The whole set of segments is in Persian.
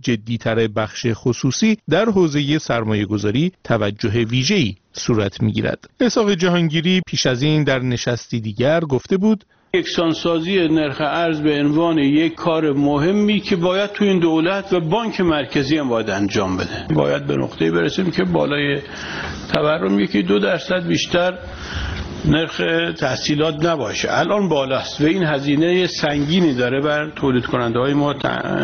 جدی‌تر بخش خصوصی در حوزه سرمایه‌گذاری توجه ویژه‌ای صورت می‌گیرد. اسحاق جهانگیری پیش از این در نشستی دیگر گفته بود یکسانسازی نرخ ارز به عنوان یک کار مهمی که باید تو این دولت و بانک مرکزی هم باید انجام بده. باید به نقطه‌ای برسیم که بالای تورم 1-2% بیشتر نرخ تحصیلات نباشه. الان بالاست و این هزینه سنگینی داره بر تولید کننده های ما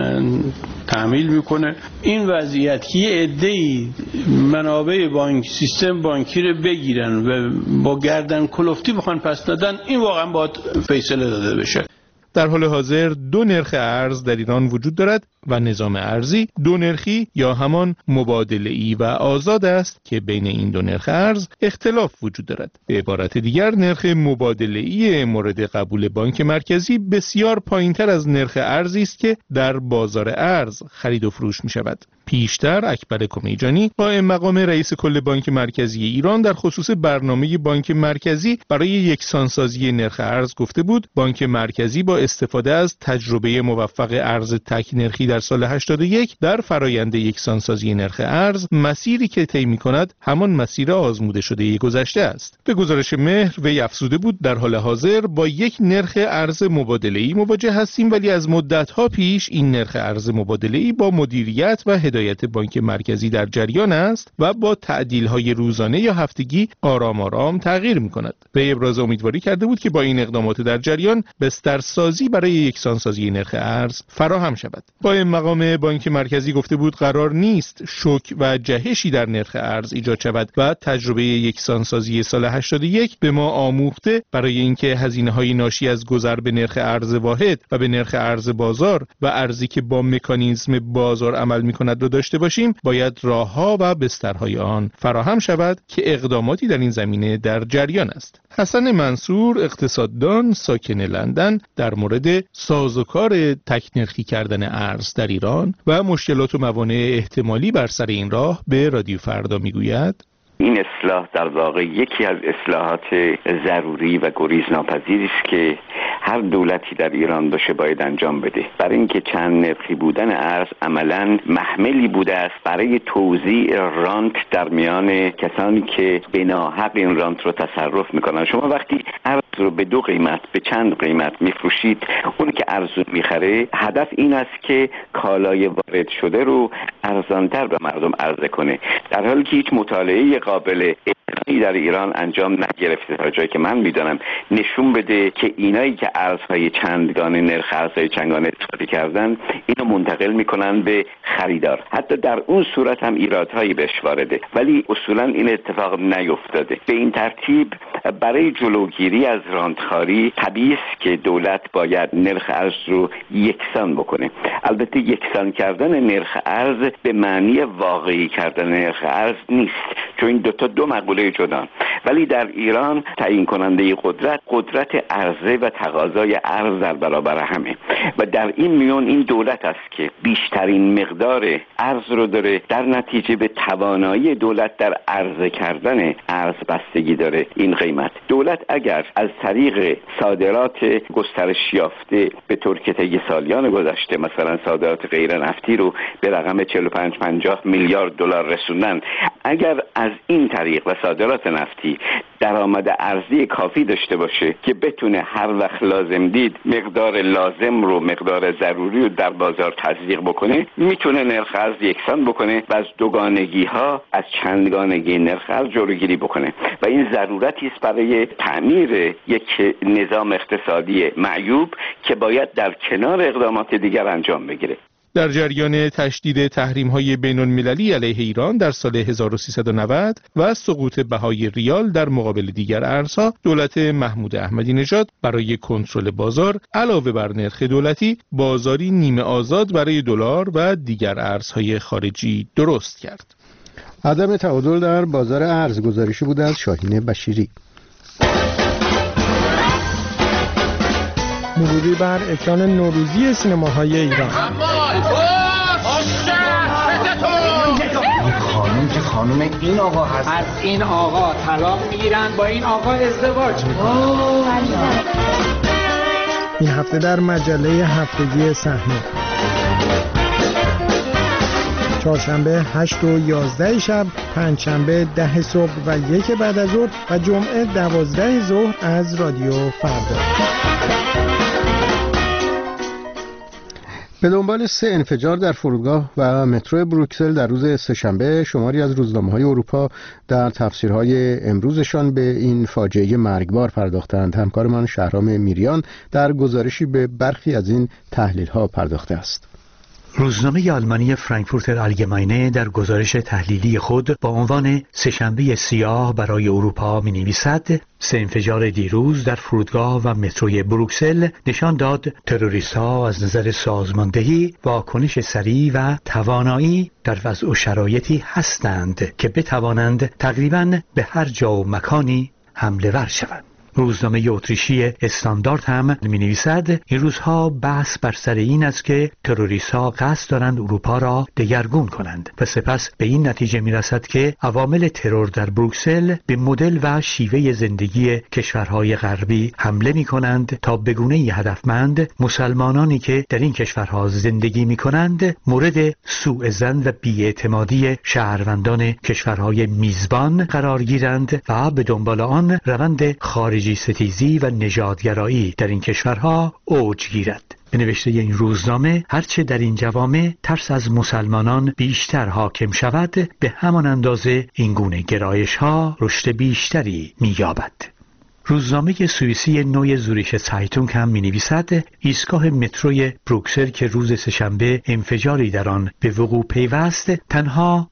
تحمیل میکنه. این وضعیت که یه عده‌ای منابع بانک سیستم بانکی رو بگیرن و با گردن کلفتی بخوان پس ندن، این واقعا باید فیصله داده بشه. در حال حاضر دو نرخ ارز در ایران وجود دارد و نظام ارزی دو نرخی یا همان مبادله‌ای و آزاد است که بین این دو نرخ ارز اختلاف وجود دارد. به عبارت دیگر نرخ مبادله‌ای مورد قبول بانک مرکزی بسیار پایین‌تر از نرخ ارزی است که در بازار ارز خرید و فروش می‌شود. پیشتر اکبر کمیجانی قائم مقام رئیس کل بانک مرکزی ایران در خصوص برنامه بانک مرکزی برای یکسانسازی نرخ ارز گفته بود بانک مرکزی با استفاده از تجربه موفق ارز تک نرخی در سال 81 در فرایند یکسانسازی نرخ ارز مسیری که طی می‌کند همان مسیر آزموده شده گذشته است. به گزارش مهر وی افزوده بود در حال حاضر با یک نرخ ارز مبادله‌ای مواجه هستیم، ولی از مدت‌ها پیش این نرخ ارز مبادله‌ای با مدیریت و هدایت بانک مرکزی در جریان است و با تعدیل‌های روزانه یا هفتگی آرام آرام تغییر می‌کند. وی ابراز امیدواری کرده بود که با این اقدامات در جریان بسترسازی برای یکسانسازی نرخ ارز فراهم شود. قائم مقام بانک مرکزی گفته بود قرار نیست شوک و جهشی در نرخ ارز ایجاد شود و تجربه یکسانسازی سال 81 به ما آموخته برای اینکه هزینه‌های ناشی از گذر به نرخ ارز واحد و به نرخ ارز بازار و ارزی که با مکانیزم بازار عمل می‌کند را داشته باشیم، باید راه‌ها و بسترهای آن فراهم شود که اقداماتی در این زمینه در جریان است. حسن منصور اقتصاددان ساکن لندن در مورد سازوکار تکنرخی کردن ارز در ایران و مشکلات و موانع احتمالی بر سر این راه به رادیو فردا میگوید این اصلاح در واقع یکی از اصلاحات ضروری و گریزناپذیری است که هر دولتی در ایران باشه باید انجام بده، برای اینکه چند نرخی بودن ارز عملاً محملی بوده است برای توزیع رانت در میان کسانی که به ناحق این رانت رو تصرف میکنن. شما وقتی ارز رو به دو قیمت به چند قیمت میفروشید، اون که ارزون میخره هدف این است که کالای وارد شده رو ارزانتر به مردم عرضه کنه، در حالی که هیچ مطالعه قابل اعتنایی در ایران انجام نگرفته تا جایی که من میدانم نشون بده که اینایی که ارزهای چندگانه نرخ ارزهای چندگانه استفاده کردن اینو منتقل میکنن به خریدار. حتی در اون صورت هم ایرادهایی بهش وارده، ولی اصولا این اتفاق نیفتاده. به این ترتیب برای جلوگیری از رانتخواری طبیعی است که دولت باید نرخ ارز رو یکسان بکنه. البته یکسان کردن نرخ ارز به معنی واقعی کردن نرخ ارز نیست، چون این دو مقوله جدان. ولی در ایران تعیین کننده قدرت عرضه و تقاضای ارز در برابر همه و در این میون این دولت است که بیشترین مقدار ارز رو داره، در نتیجه به توانایی دولت در عرضه کردن ارز بستگی داره. این قیمت دولت اگر از طریق صادرات گسترش یافته به طور که طی سالیان گذشته مثلا صادرات غیر نفتی رو به رقم 45-50 میلیارد دلار رسوندن، اگر از این طریق و صادرات نفتی درآمد ارزی کافی داشته باشه که بتونه هر وقت لازم دید مقدار لازم رو مقدار ضروری رو در بازار تزریق بکنه، میتونه نرخ ارز یکسان بکنه و از دوگانگی ها از چندگانگی نرخ ارز جلوگیری بکنه و این ضرورتی است برای تعمیر یک نظام اقتصادی معیوب که باید در کنار اقدامات دیگر انجام بگیره. در جریان تشدید تحریم‌های بین‌المللی علیه ایران در سال 1390 و سقوط بهای ریال در مقابل دیگر ارزها، دولت محمود احمدی نژاد برای کنترل بازار علاوه بر نرخ دولتی، بازاری نیمه آزاد برای دلار و دیگر ارزهای خارجی درست کرد. عدم تعادل در بازار ارز گزارشی بود از شاهین بشیری. مروری بر اکران نوروزی سینماهای ایران. خانم که خانم این آقا هست، از این آقا طلاق میگیرن، با این آقا ازدواج میکنن. این هفته در مجله هفتگی صحنه. چهارشنبه 8 و 11 شب، پنجشنبه 10 صبح و 1 بعد از ظهر و جمعه 12 ظهر از رادیو فردا. به دنبال 3 انفجار در فرودگاه و مترو بروکسل در روز سه‌شنبه، شماری از روزنامه‌های اروپا در تفسیرهای امروزشان به این فاجعه مرگبار پرداختند. همکارمان شهرام میریان در گزارشی به برخی از این تحلیل‌ها پرداخته است. روزنامه آلمانی فرانکفورتر آلگماینه در گزارش تحلیلی خود با عنوان سه‌شنبه سیاه برای اروپا می‌نویسد: 3 انفجار دیروز در فرودگاه و متروی بروکسل نشان داد تروریست‌ها از نظر سازماندهی، واکنش سریع و توانایی در وضع و شرایطی هستند که بتوانند تقریباً به هر جا و مکانی حمله ور شوند. روزنامه اتریشی استاندارد هم می‌نویسد این روزها بحث بر سر این است که تروریست‌ها قصد دارند اروپا را دگرگون کنند و سپس به این نتیجه می‌رسد که عوامل ترور در بروکسل به مدل و شیوه زندگی کشورهای غربی حمله می‌کنند تا به گونه‌ای هدفمند مسلمانانی که در این کشورها زندگی می‌کنند مورد سوء ظن و بی‌اعتمادی شهروندان کشورهای میزبان قرار گیرند و به دنبال آن روند خارجی ستیزی و نژادگرایی در این کشورها اوج گیرد. به نوشته این روزنامه هرچه در این جوامع ترس از مسلمانان بیشتر حاکم شود، به همان اندازه این گونه گرایش‌ها رشد بیشتری می‌یابد. روزنامه سوئیسی نوی زوریش سایتونگ هم می‌نویسد ایستگاه متروی بروکسل که روز سه‌شنبه انفجاری در آن به وقوع پیوست تنها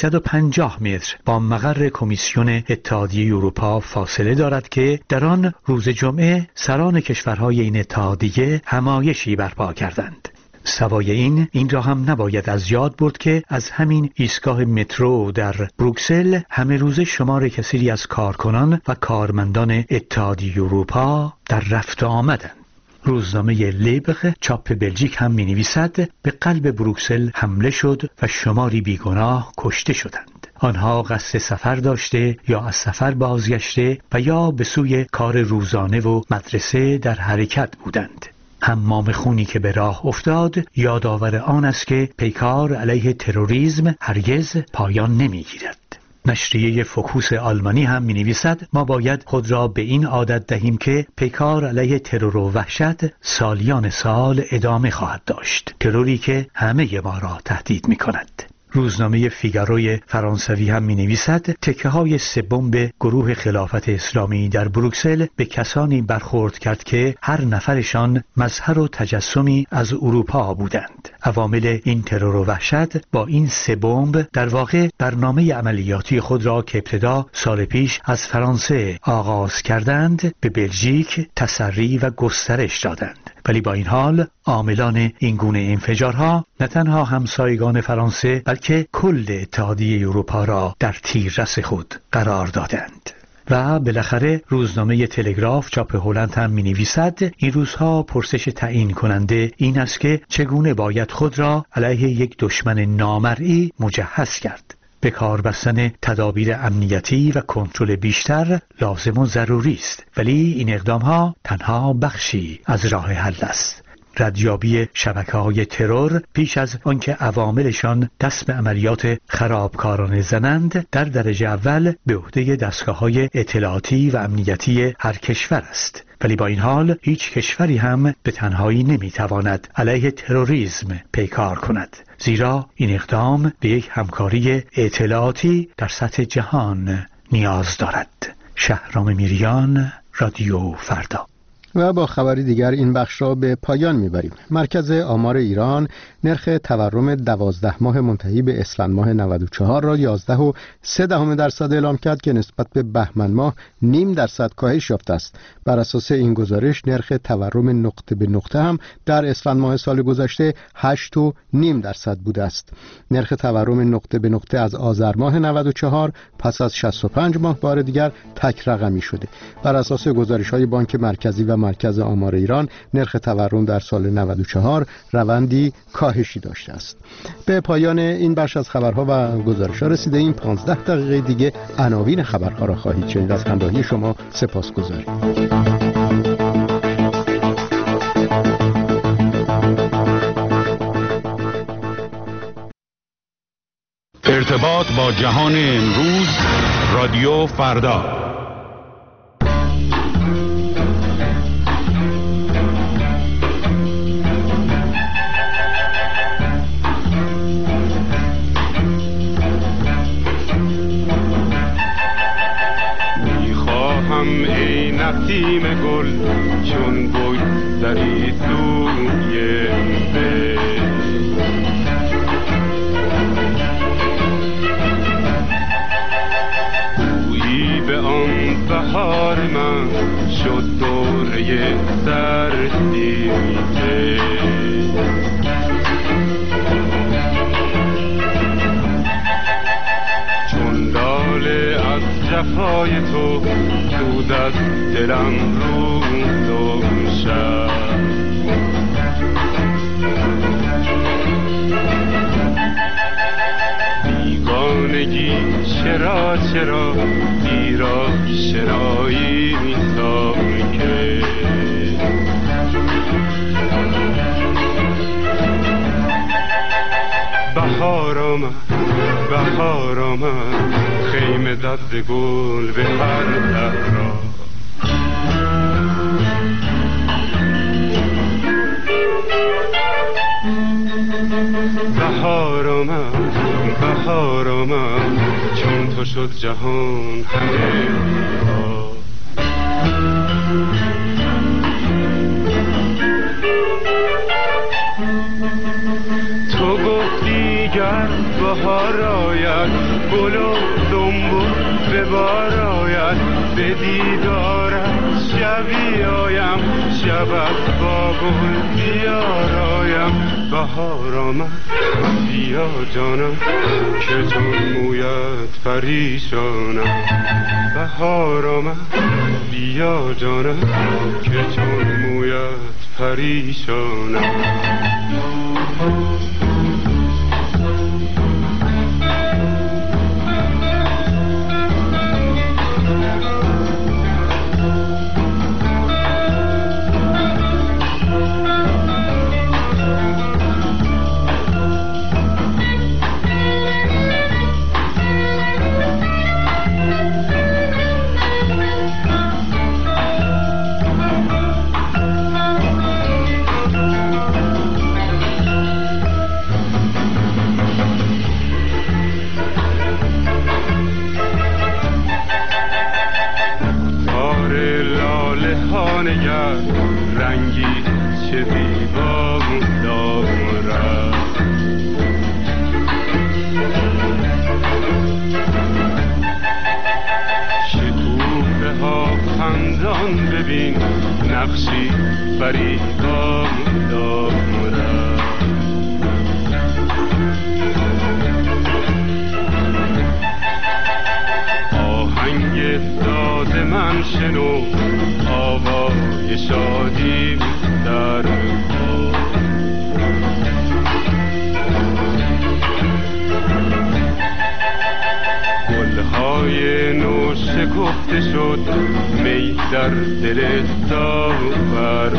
350 متر با مقر کمیسیون اتحادیه اروپا فاصله دارد که در آن روز جمعه سران کشورهای این اتحادیه همایشی برپا کردند. سوای این را هم نباید از یاد برد که از همین ایستگاه مترو در بروکسل همه روز شمار کثیری از کارکنان و کارمندان اتحادیه اروپا در رفت آمدند. روزنامه لیبق چاپ بلژیک هم می‌نویسد به قلب بروکسل حمله شد و شماری بیگناه کشته شدند. آنها قصد سفر داشته یا از سفر بازگشته و یا به سوی کار روزانه و مدرسه در حرکت بودند. حمام خونی که به راه افتاد یادآور آن است که پیکار علیه تروریسم هرگز پایان نمی‌گیرد. نشریه فوکوس آلمانی هم می‌نویسد ما باید خود را به این عادت دهیم که پیکار علیه ترور و وحشت سالیان سال ادامه خواهد داشت، تروری که همه ما را تهدید می‌کند. روزنامه فیگاروی فرانسوی هم می‌نویسد تکه‌های 3 بمب گروه خلافت اسلامی در بروکسل به کسانی برخورد کرد که هر نفرشان مظهر و تجسمی از اروپا بودند. عوامل این ترور و وحشت با این 3 بمب در واقع برنامه عملیاتی خود را که ابتدا سال پیش از فرانسه آغاز کردند به بلژیک تسری و گسترش دادند. ولی با این حال عاملان این گونه انفجارها نه تنها همسایگان فرانسه بلکه کل اتحادیه اروپا را در تیررس خود قرار دادند. و بالاخره روزنامه تلگراف چاپ هلند هم می‌نویسد این روزها پرسش تعیین کننده این است که چگونه باید خود را علیه یک دشمن نامرئی مجهز کرد. به کار بستن تدابیر امنیتی و کنترل بیشتر لازم و ضروری است، ولی این اقدام‌ها تنها بخشی از راه حل است. ردیابی شبکه‌های ترور پیش از آنکه عواملشان دست به عملیات خرابکارانه زنند در درجه اول به عهده دستگاه‌های اطلاعاتی و امنیتی هر کشور است. ولی با این حال هیچ کشوری هم به تنهایی نمیتواند علیه تروریسم پیکار کند، زیرا این اقدام به یک همکاری اطلاعاتی در سطح جهان نیاز دارد. شهرام میریان، رادیو فردا. و با خبری دیگر این بخش را به پایان میبریم. مرکز آمار ایران نرخ تورم 12 ماه منتهی به اسفند ماه 94 را 11.3% اعلام کرد که نسبت به بهمن ماه 0.5% کاهش یافته است. بر اساس این گزارش نرخ تورم نقطه به نقطه هم در اسفند ماه سال گذشته 8.5% بوده است. نرخ تورم نقطه به نقطه از آذر ماه 94 پس از 65 ماه بار دیگر تک رقمی شده. بر اساس گزارش‌های بانک مرکزی و مرکز آمار ایران نرخ تورم در سال 94 روندی کاهشی داشته است. به پایان این بخش از خبرها و گزارش‌ها رسیده این 15 دقیقه دیگه عناوین خبرها را خواهید شنید. از همراهی شما سپاسگزاریم. ارتباط با جهان امروز، رادیو فردا. میخواهم ای نسیم گل چون بگذری سوی بهار من شد دوره سردی چون لاله از جفای تو سود از دلم روز و شب بیگانگی چرا ایرا شرایی می‌سازم که بهار آمد خیمه زد گل به هر صحرا بهار آمد چون تو شد جهان همه تو گفتی گر بهار آید گل و دنبل به بار آید به دیدارت شبی آیم شب از با گل بیارایم بهار آمد بیا جانم که چون مویت پریشانم بهار آمد بیا جانم که چون مویت پریشانم رنگی چه زیبا دارد شکوفه ها خندان ببین نقشی فریبا دارد آهنگ ساز من شنو آوای شادی در گلهای نو شکفته شد می در دل ساغر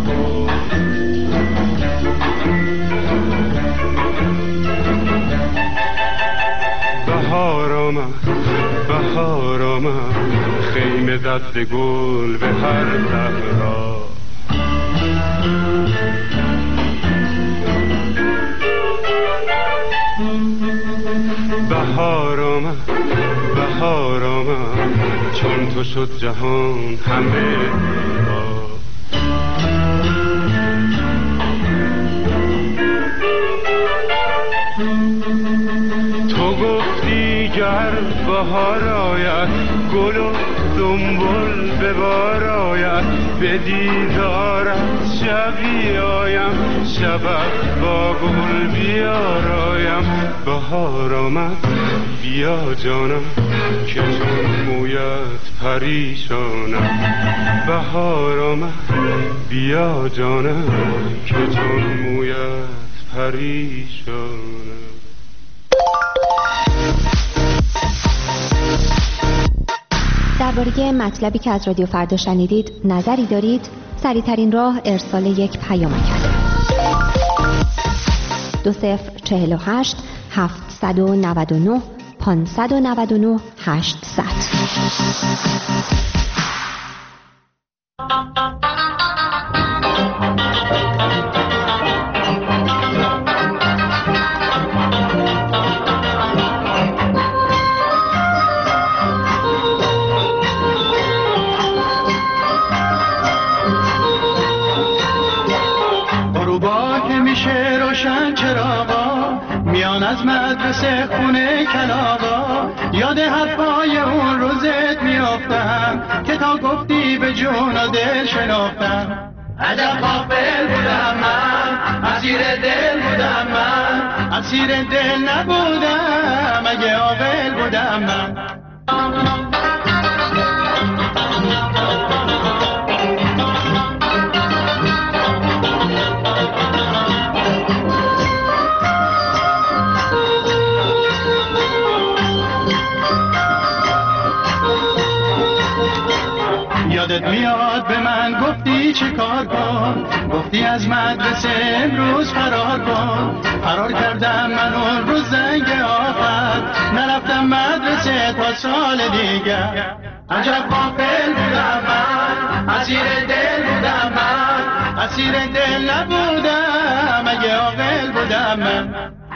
بهار آمد خیمه زد گل به هر صحرا بهار آمد چون تو شد جهان همه تو گفتی گر بهار آید گل و دنبل به بار آید به دیدارت شبی آیم شبت با گل بیارایم بهار آمد بیا جانم که چون مویت پریشانم بهار آمد بیا جانم که چون مویت پریشانم. درباره مطلبی که از رادیو فردا شنیدید نظری دارید؟ سریع‌ترین راه ارسال یک پیامک است. 2048 799 599 800. از مدرسه خونه کلاغا یاد حرفای اون روزت میافتم که تا گفتی به جون و دل شناختم. عجب غافل بودم من، اسیر دل بودم من، اسیر دل نبودم اگه عاقل بودم من. یادت میاد به من گفتی چه کار کن، گفتی از مدرسه امروز فرار کن. فرار کردم من اون روز زنگ آخر، نرفتم مدرسه تا سال دیگر. عجب غافل بودم من، اسیر دل بودم من، اسیر دل نبودم اگه عاقل بودم من.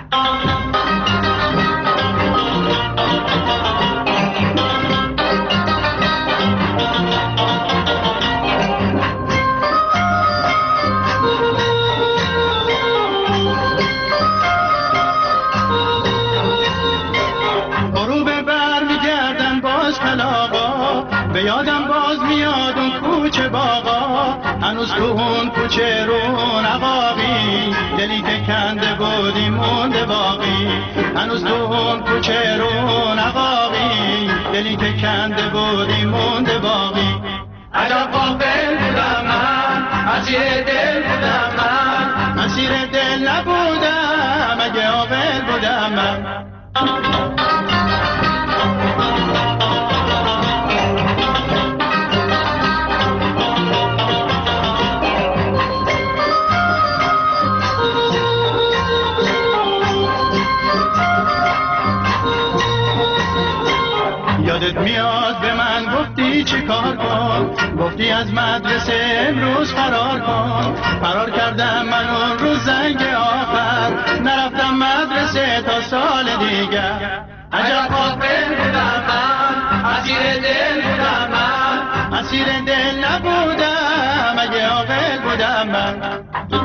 به یادم باز میاد اون کوچه باغا، هنوز تو اون کوچه رو نقابی، دلی که کنده بودی مونده باقی. هنوز تو اون کوچه رو نقابی، دلی که کنده بودی مونده باقی. عجب غافل بودم من، اسیر دل بودم من، اسیر دل نبودم اگه عاقل بودم من. یادت میاد به من گفتی چه کار کن، گفتی از مدرسه امروز فرار کن. فرار کردم من اون روز زنگ آخر، نرفتم مدرسه تا سال دیگر. عجب غافل بودم من، اسیر دل بودم من، اسیر دل نبودم اگه عاقل بودم من.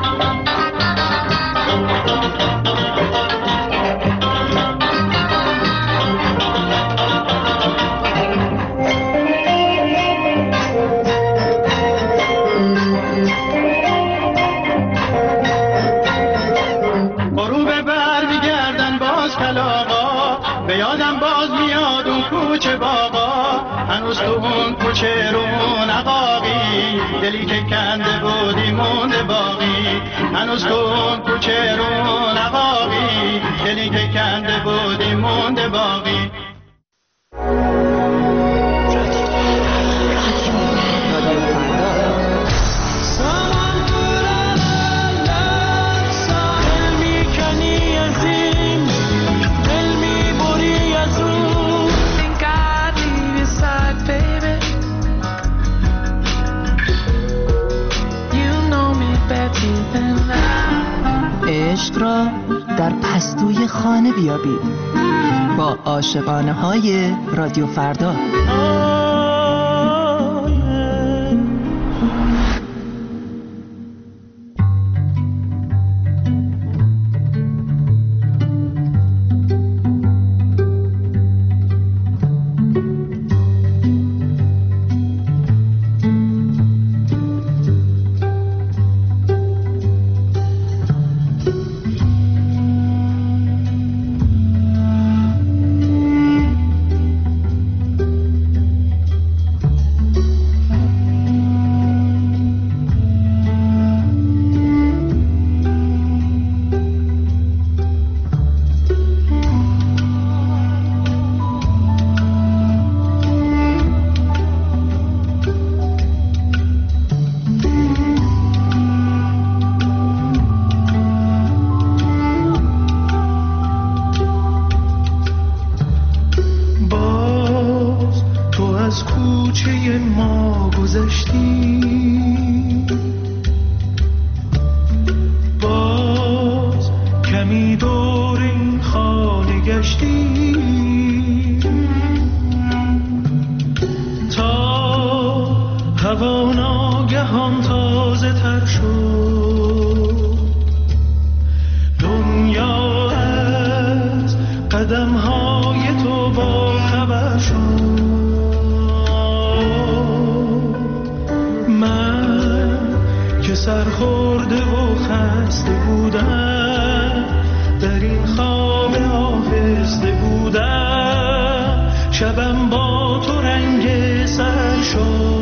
به یادم باز میاد اون کوچه باغا، هنوز تو اون کوچه رو نقابی، دلی که کنده بودی مونده باقی. هنوز تو اون کوچه رو نقابی، دلی که کنده بودی مونده باقی. عشق را در پستوی خانه بیابید با عاشقانه های رادیو فردا. کوچه ما گذشتی، باز کمی دور این خانه گشتی، تا هوا ناگهان تازه تر شد، دنیا از قدم های تو با خبر شد. من که سرخورده و خسته بودم، در این خواب آهسته بودم، شبم با تو رنگ سر شد.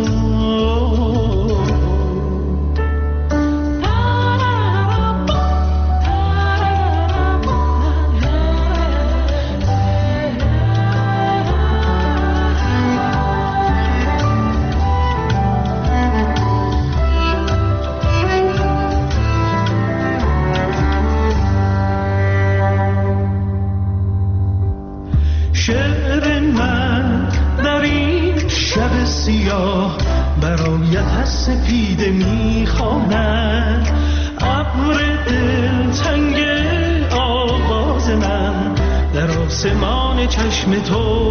شعر من در این شب سیاه برایت از سپیده میخواند، ابر دلتنگ آواز من در آسمان چشم تو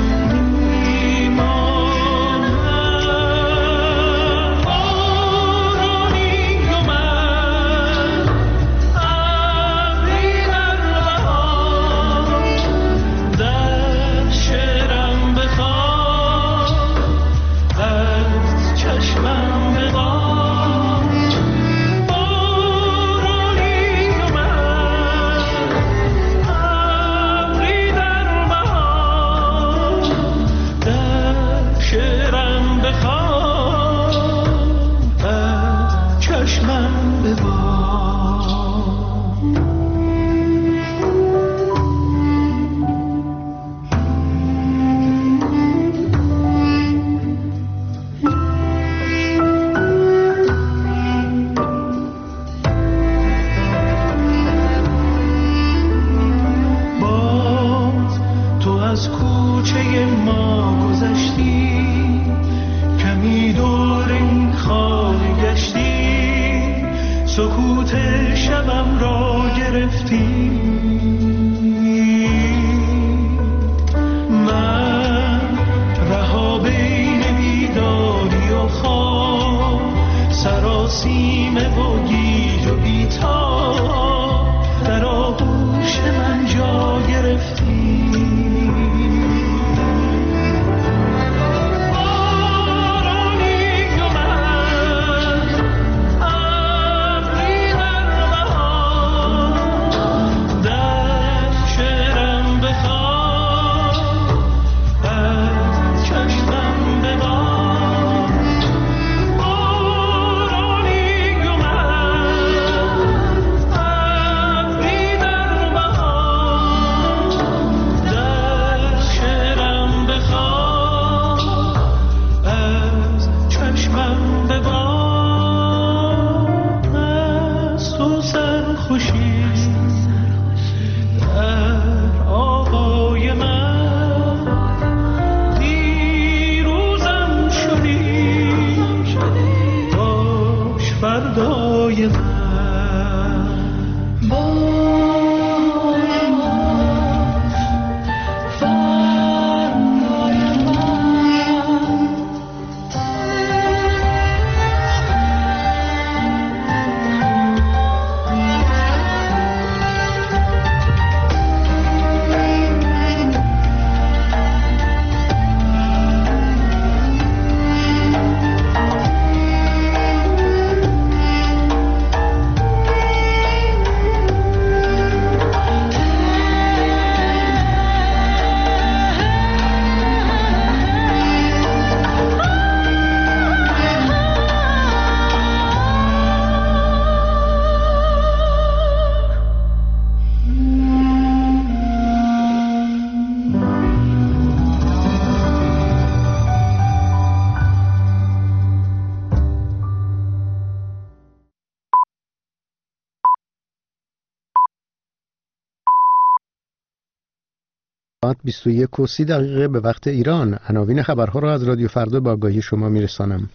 سکوت شبم را گرفتی. من رها بین بیداری و خواب، سراسیمه و گیج و بیتاب، در آغوش من جا گرفتی. در 21:30 به وقت ایران. عناوین خبرها را از رادیو فردا با آگاهی شما میرسانم.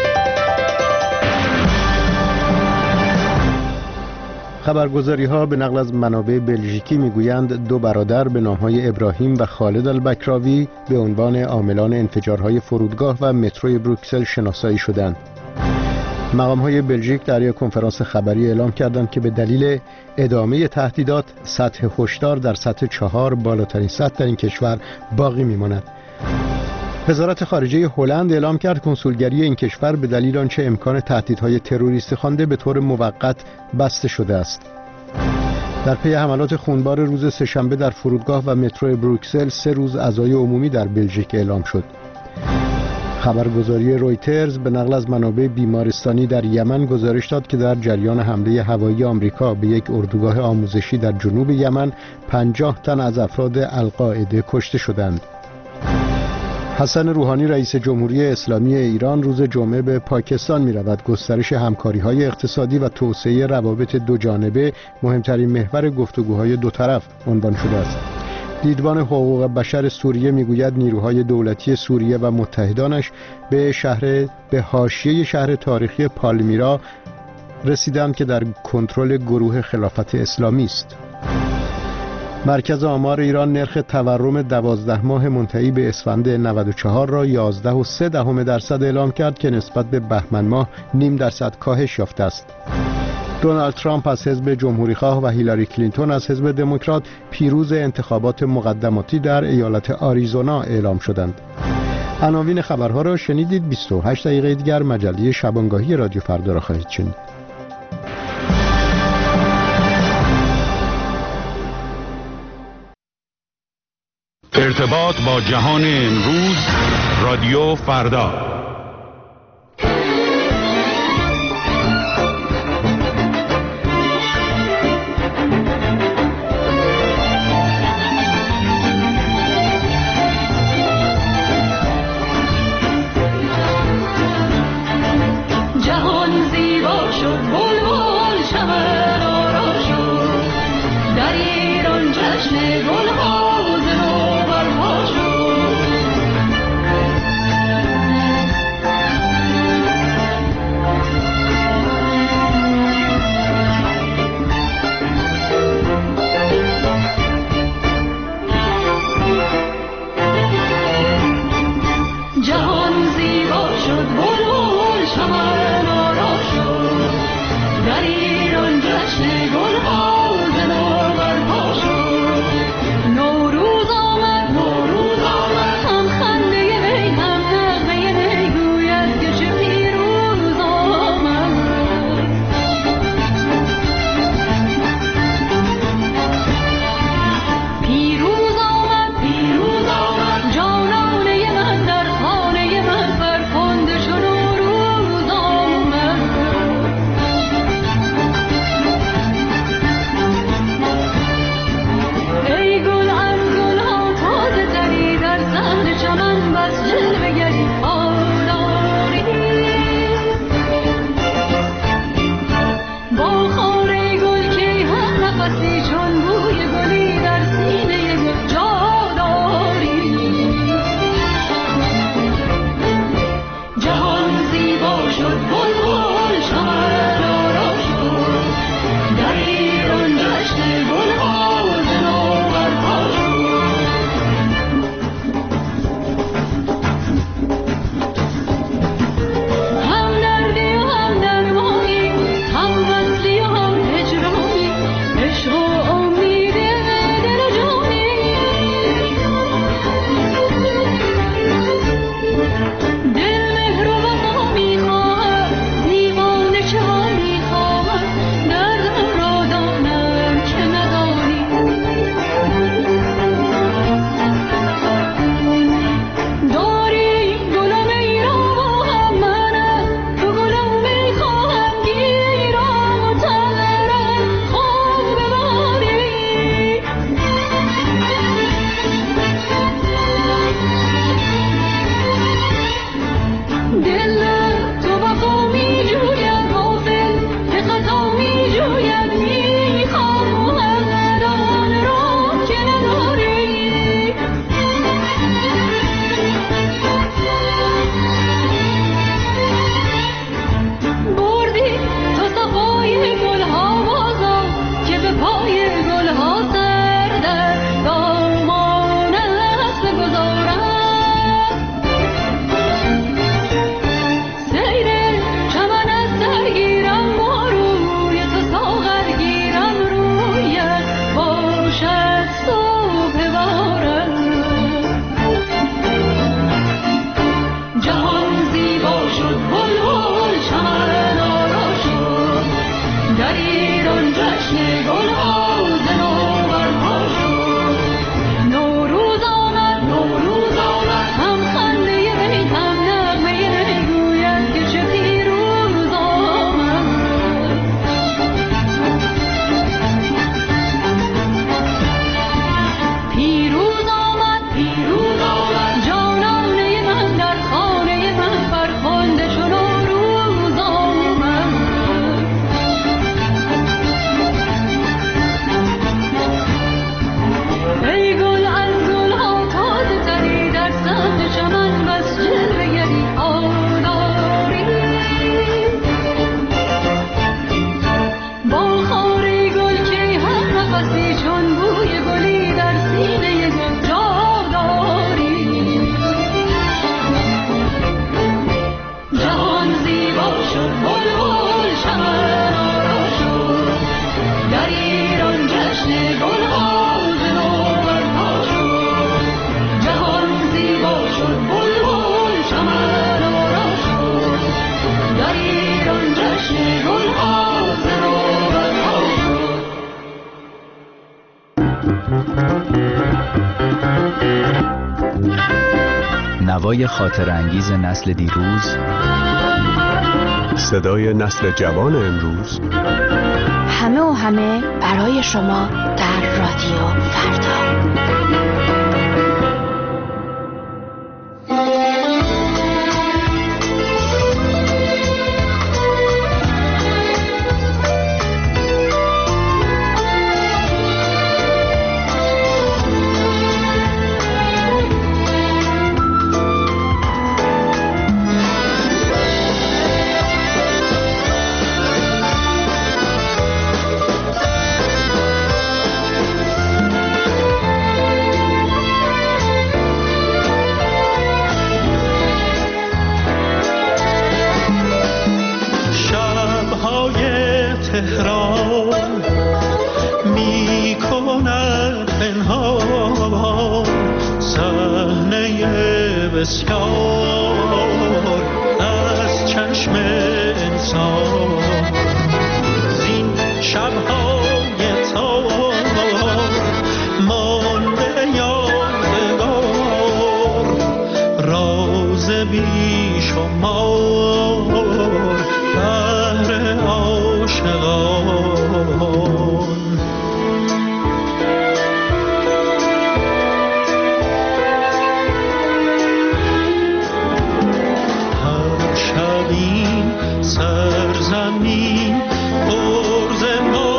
خبرگزاری‌ها به نقل از منابع بلژیکی میگویند دو برادر به نام‌های ابراهیم و خالد البکراوی به عنوان عاملان انفجارهای فرودگاه و متروی بروکسل شناسایی شدند. مقام‌های بلژیک در یک کنفرانس خبری اعلام کردند که به دلیل ادامه تهدیدات سطح هشدار در سطح 4 بالاترین سطح در این کشور باقی می‌ماند. وزارت خارجه هلند اعلام کرد کنسولگری این کشور به دلیل آنچه امکان تهدیدهای تروریستی خوانده به طور موقت بسته شده است. در پی حملات خونبار روز سه‌شنبه در فرودگاه و مترو بروکسل 3 روز عزای عمومی در بلژیک اعلام شد. خبرگزاری رویترز به نقل از منابع بیمارستانی در یمن گزارش داد که در جریان حمله هوایی آمریکا به یک اردوگاه آموزشی در جنوب یمن 50 تن از افراد القاعده کشته شدند. حسن روحانی رئیس جمهوری اسلامی ایران روز جمعه به پاکستان می رود. گسترش همکاری‌های اقتصادی و توسعه روابط دو جانبه مهمترین محور گفتگوهای دو طرف عنوان شده است. دیدبان حقوق بشر سوریه میگوید نیروهای دولتی سوریه و متحدانش به حاشیه شهر تاریخی پالمیرا رسیدند که در کنترل گروه خلافت اسلامی است. مرکز آمار ایران نرخ تورم 12 ماه منتهی به اسفند 94 را 11.3% اعلام کرد که نسبت به بهمن ماه 0.5% کاهش یافته است. دونالد ترامپ از حزب جمهوریخواه و هیلاری کلینتون از حزب دموکرات پیروز انتخابات مقدماتی در ایالت آریزونا اعلام شدند. عناوین خبرها را شنیدید. 28 دقیقه دیگر مجله شبانگاهی رادیو فردا را خواهید شنید. ارتباط با جهان امروز رادیو فردا. هوای خاطر انگیز نسل دیروز، صدای نسل جوان امروز، همه و همه برای شما در رادیو فردا. تهران می کند پنهان صحنه بسیار از چشم انسان. زین شب‌های تار مانده یادگار، راز بی شمار بهر عاشقان. هر شب این سرزمین پر ز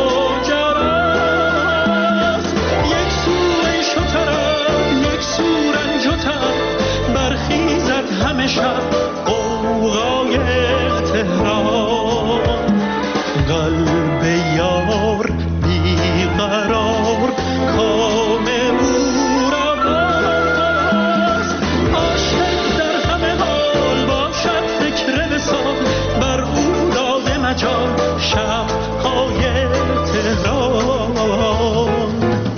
ماجراست، یک سو عیش و طرب، یک سو رنج و تب، برخیزد همه شب غوغای تهران. قلب یار بیقرار کام او را باست، عاشق در همه حال باشد فکر وصال، بر او داده مجال شب‌های تهران.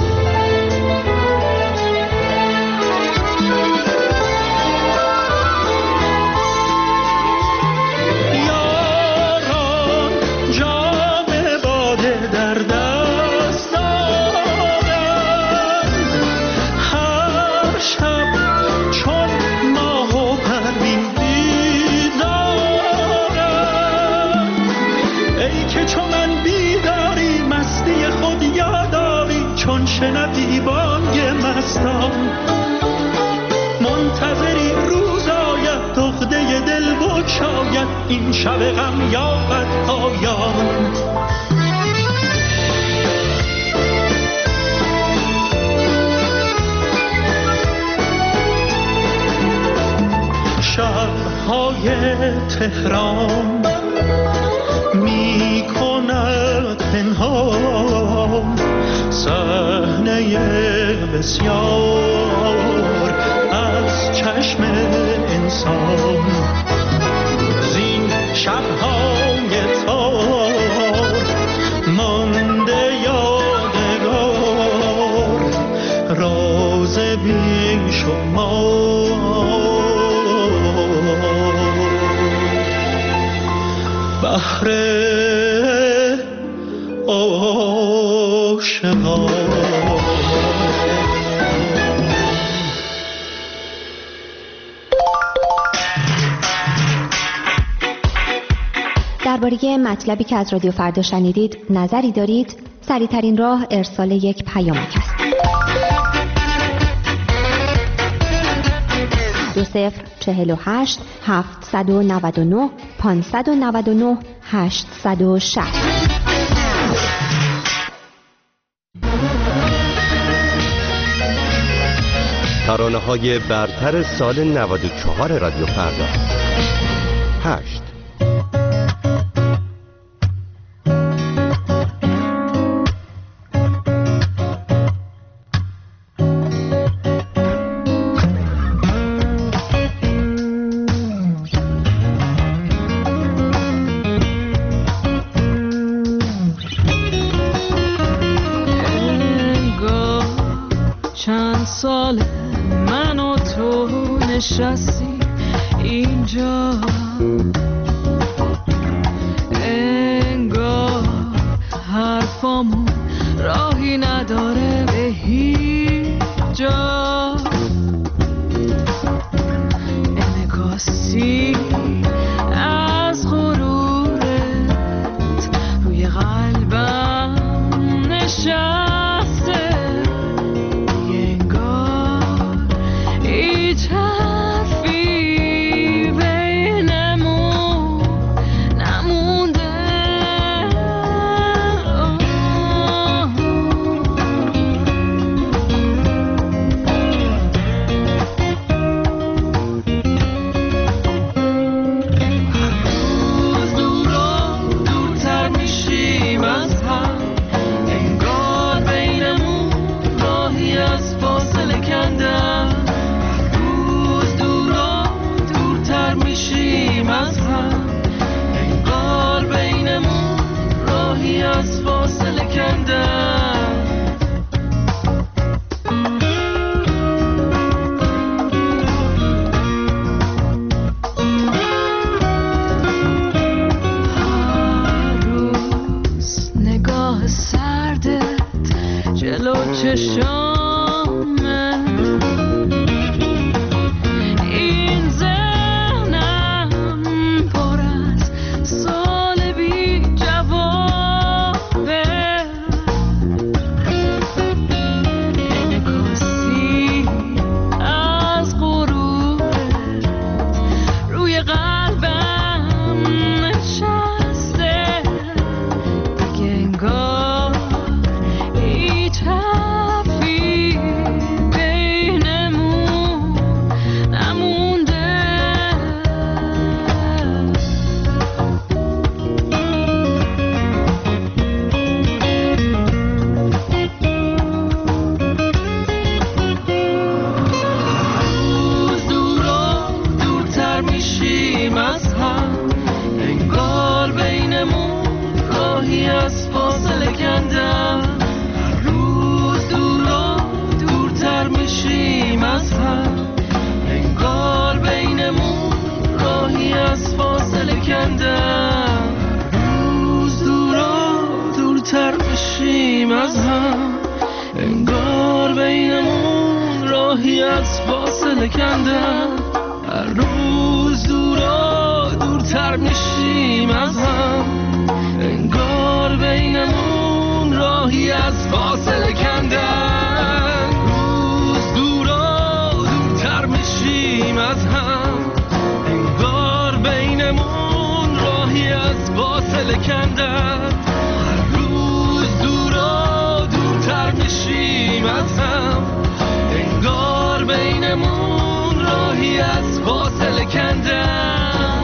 شنوی بانگ مستان، منتظری روز آید دغده دل بگشاید، این شب غم یابد پایان. شب‌های تهران می کند پنهان صحنه بسیار از چشم انسان. زین شب‌های تار مانده یادگار، راز بی شمار بهر درباره مطلبی که از رادیو فردا شنیدید نظری دارید؟ سریع‌ترین راه ارسال یک پیامک است. 2048 799 599 860. ترانه‌های برتر سال 94 رادیو فردا. 8. سال من و تو نشستی اینجا، انگار حرفامون راهی نداره به هیچ جا. فاصله کندم روز دورا دورتر میشیم از هم انگار بینمون راهی از فاصله کندم جلو چشامه این ذهنم پر از سال بی جوابه انعکاسی از غرورت روی قلبم نشسته دیگه انگار از هم انگار بینمون راهی از فاصله کندم هر روز دورا دورتر میشیم از هم انگار بینمون راهی از فاصله کندم روز دورا دورتر میشیم از هم انگار بینمون راهی از فاصله کندم از هم انگار بینمون راهی از فاصله کندم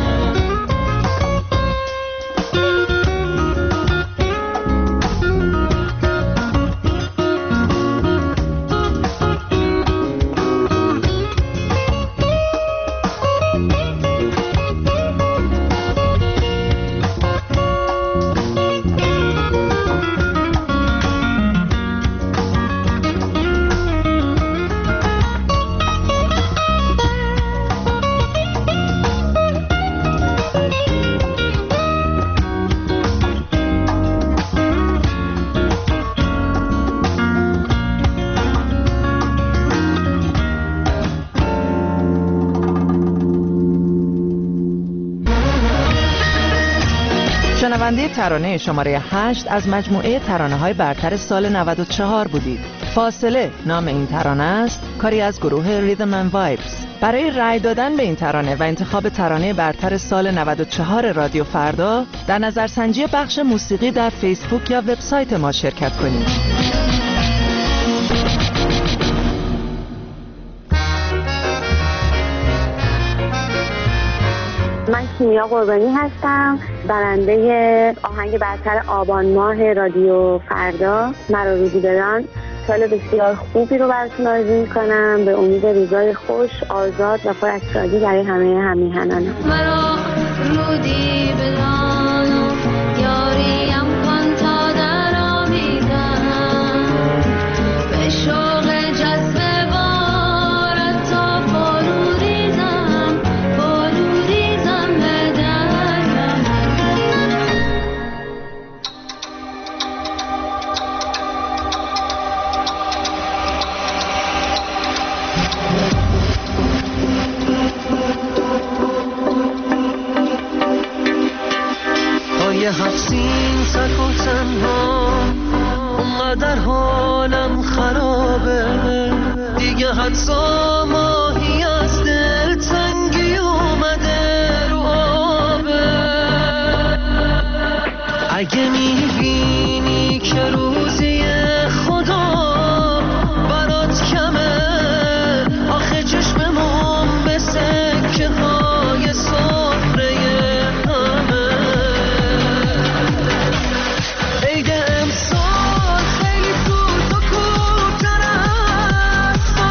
شنونده ترانه شماره 8 از مجموعه ترانه‌های برتر سال 94 بودید. فاصله نام این ترانه است، کاری از گروه ریدم اند وایبز. برای رأی دادن به این ترانه و انتخاب ترانه برتر سال 94 رادیو فردا در نظرسنجی بخش موسیقی در فیسبوک یا وبسایت ما شرکت کنید. من کیمیا قربانی هستم، برنده آهنگ برتر آبان ماه رادیو فردا مرا روزی بدان. سال بسیار خوبی رو براتون آرزو می‌کنم، به امید روزای خوش، آزاد و پر از شادی برای همه همیهنانم. مرا رودی بدان یاریم کن تا در آمیدم به شوق جذب بارت تا فروریزم به درم. هفسین سک و تنها اونقدر حالم خرابه دیگه حتی ماهی از دل تنگی اومده رو آبه. اگه میبینی که روزی خدا برات کمه آخه چشممون به سکه های صفره همه. عید امسال خیلی زود و کوتر است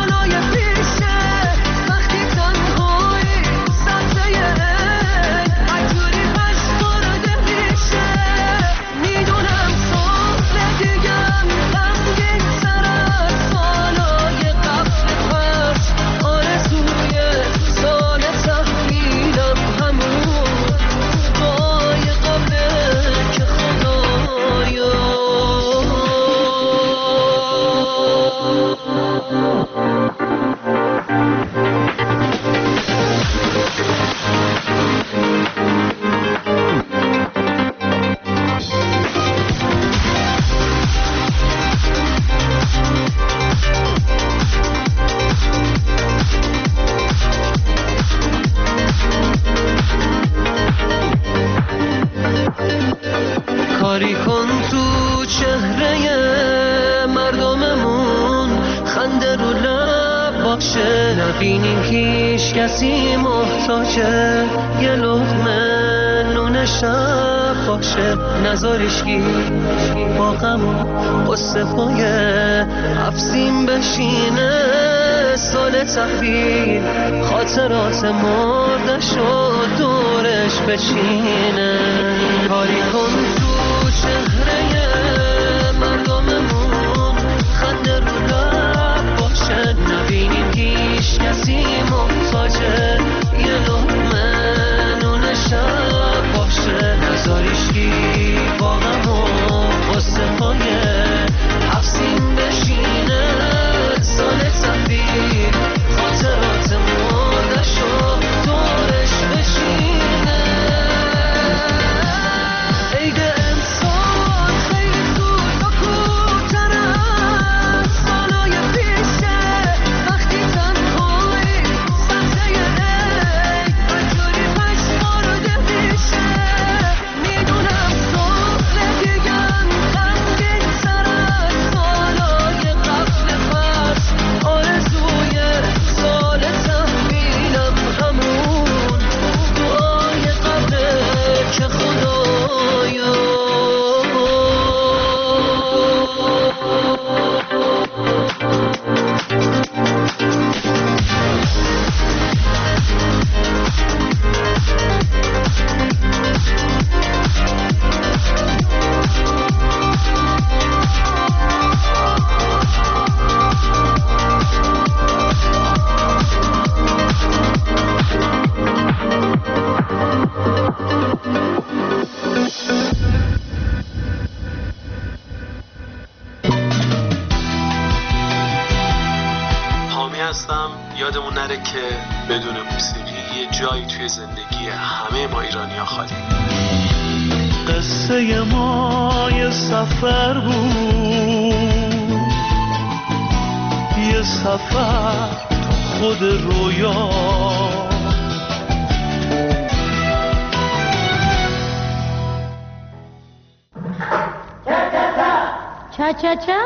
کاری کن تو چهره مردممون خنده رو لب باشه، نبینیم هیچ کسی محتاجه، یه لقمه نون شب باشه، نذاریشگی با غم و قصه پای افسیم بشینه، سال تحویل خاطرات مردش و دورش بچینه. کاری کن تو چهره مردممون خنده رو لب باشه، نبینیم هیچ کسی محتاجه، یه لقمه نون شب باشه، نذاریشگی با غم و قصه پای افسین بشینه، سال تحویل خاطرات مردش و دورش بشینه. عید امسال خیلی زود و کوتر از سالای پیشه، وقتی تنهایی سبزه عید اینجوری پشمارده میشه، میدونم سال دیگم غمگین تر از سالای قبل هست، آرزوی سال تحویلم همون دعای قبله که خدایا حامی هستم. یادمون نره که بدون موسیقی یه جایی توی زندگی همه ما ایرانی‌ها خالی. قصه ما یه سفر بود، یه سفر خود رویا، چا چا چا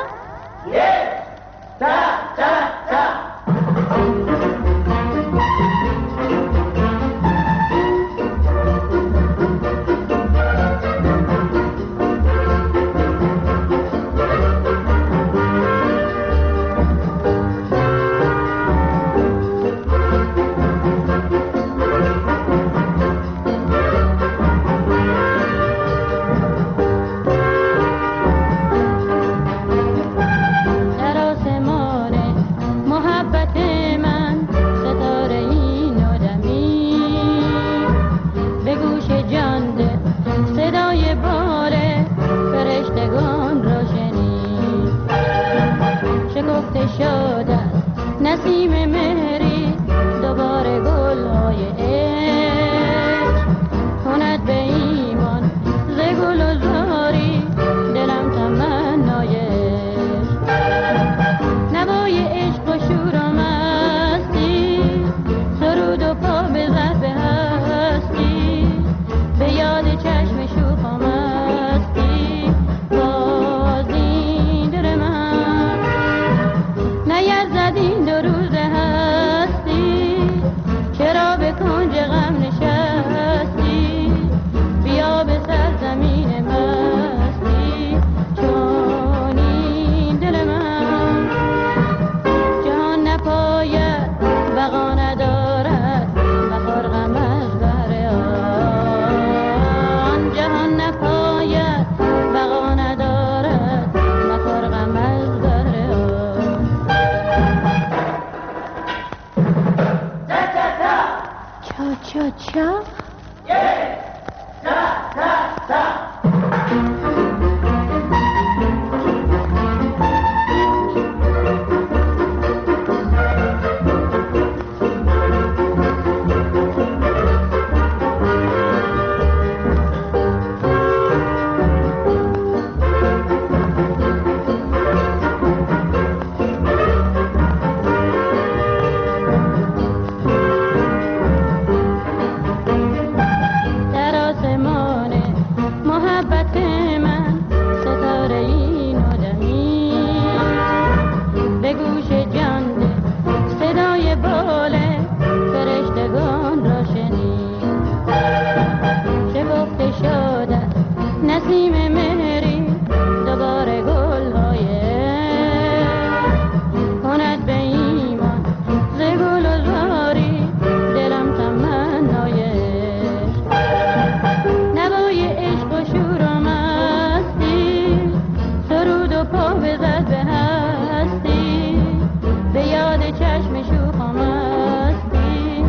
چشم شوخم هستی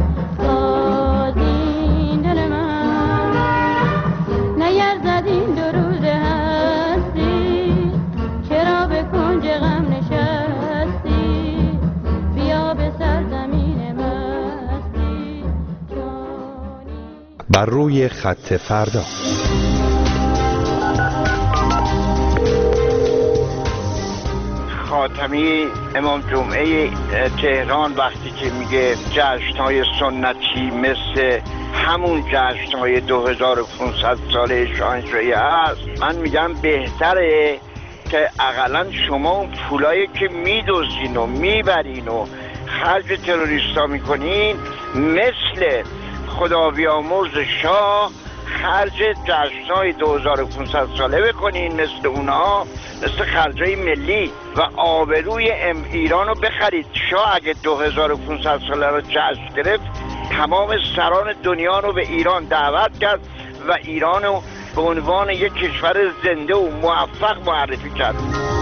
دادین دل من نگر زدین دو روزه هستی چرا به کنج غم نشستی بیا به سرزمین مستی بر روی خط فردا. خاتمی امام جمعه تهران وقتی که میگه جشن‌های سنتی مثل همون جشن‌های 2500 ساله شاهنشاهی هست، من میگم بهتره که اقلا شما اون پولایی که میدوزین و میبرین و خرج تروریستا میکنین مثل خدا بیامرز شاه خرج جشن‌های 2500 ساله بکنین، مثل اونا، مثل خرجای ملی و آبروی ایران رو بخرید. شاه اگه 2500 ساله رو جشن گرفت تمام سران دنیا رو به ایران دعوت کرد و ایران رو به عنوان یک کشور زنده و موفق معرفی کرد.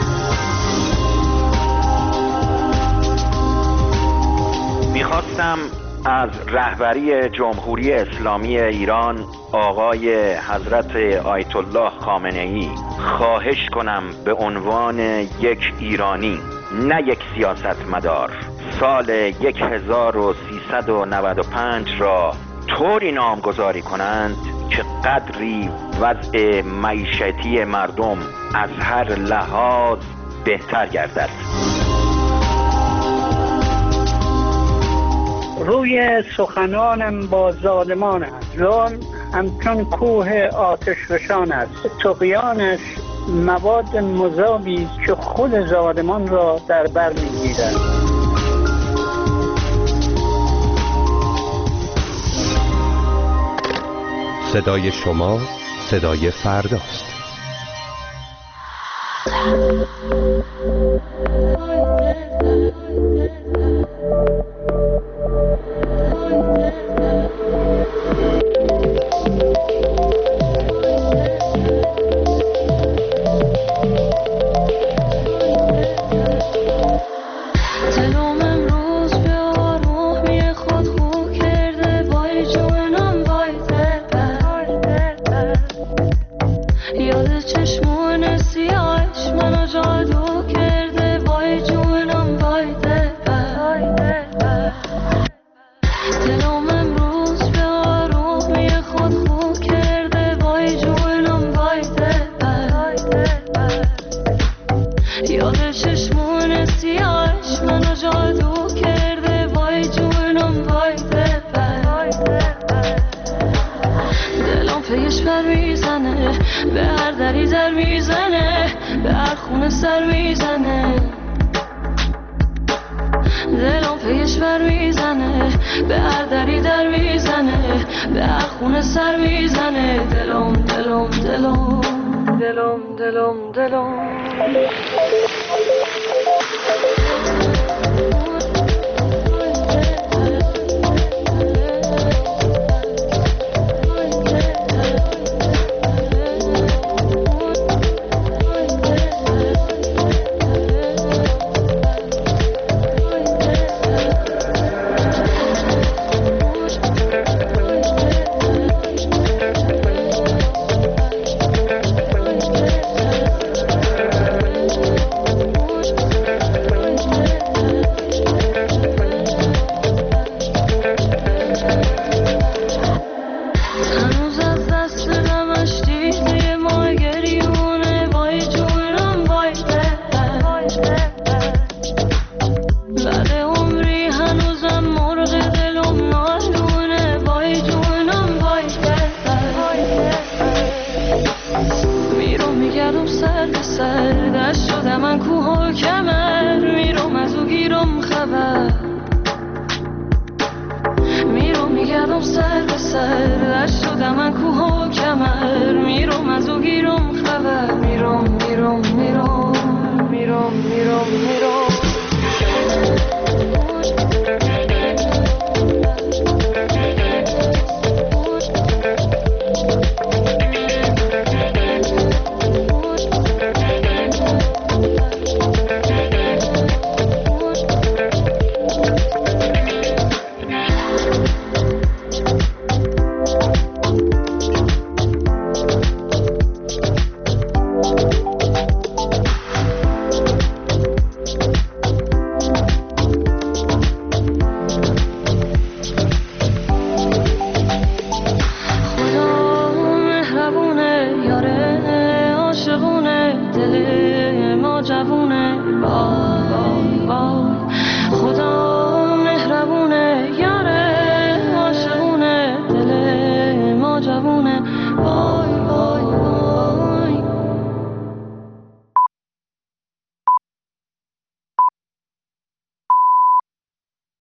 میخواستم از رهبری جمهوری اسلامی ایران آقای حضرت آیت الله خامنه‌ای خواهش کنم به عنوان یک ایرانی، نه یک سیاستمدار، سال 1395 را طوری نامگذاری کنند که قدری وضع معیشتی مردم از هر لحاظ بهتر گردد. روی سخنانم با ظالمان است، ظلم همچون کوه آتش فشان است، طغیانش مواد مذابی است که خود ظالمان را در بر میگیرد. صدای شما صدای فرداست. به هر دری در میزنه، به هر خونه سر میزنه، دلم پیش بر میزنه، به هر دری در میزنه، به هر خونه سر میزنه، دلم دلم دلم دلم دلم دلم میرم